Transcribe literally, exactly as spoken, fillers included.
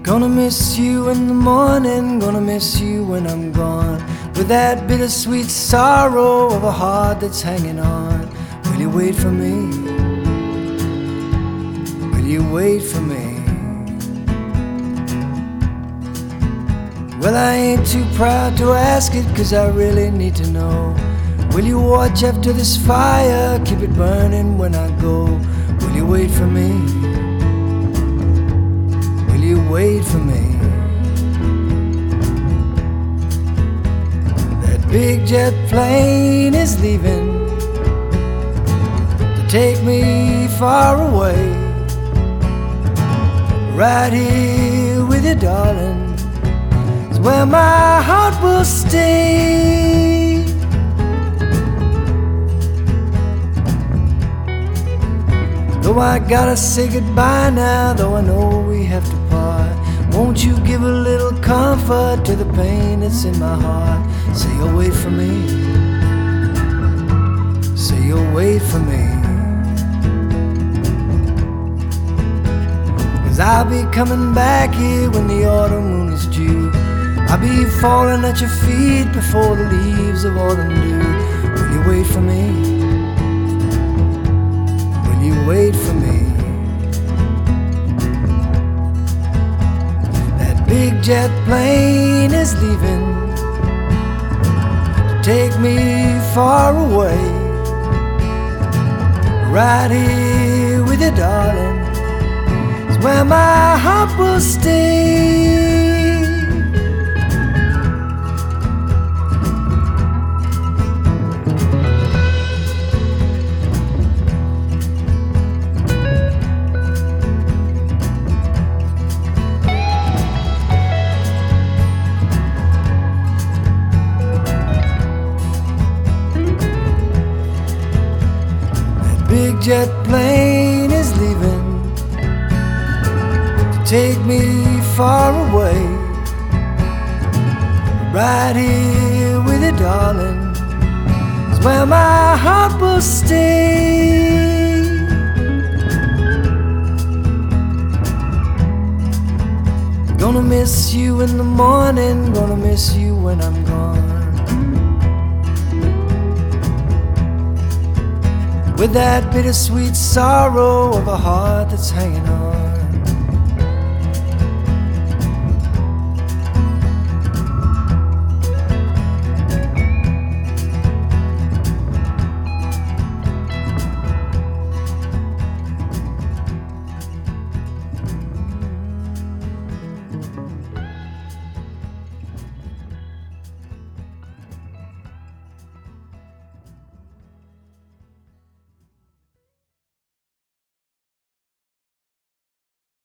Gonna miss you in the morning, gonna miss you when I'm gone, with that bittersweet sorrow of a heart that's hanging on. Will you wait for me? Will you wait for me? Well, I ain't too proud to ask it, 'cause I really need to know. Will you watch after this fire, keep it burning when I go? Will you wait for me? Will you wait for me? That big jet plane is leaving to take me far away. Right here with you, darling, is where my heart will stay. Though I gotta say goodbye now, though I know we have to part, won't you give a little comfort to the pain that's in my heart? Say you'll wait for me. Say you'll wait for me. 'Cause I'll be coming back here when the autumn moon is due. I'll be falling at your feet before the leaves of autumn do. Will you wait for me? Will you wait for me? That big jet plane is leaving to take me far away. Right here with you, darling, is where my heart will stay. Big jet plane is leaving to take me far away. Right here with you, darling, is where my heart will stay. Gonna miss you in the morning, gonna miss you when I'm gone, with that bittersweet sorrow of a heart that's hanging on.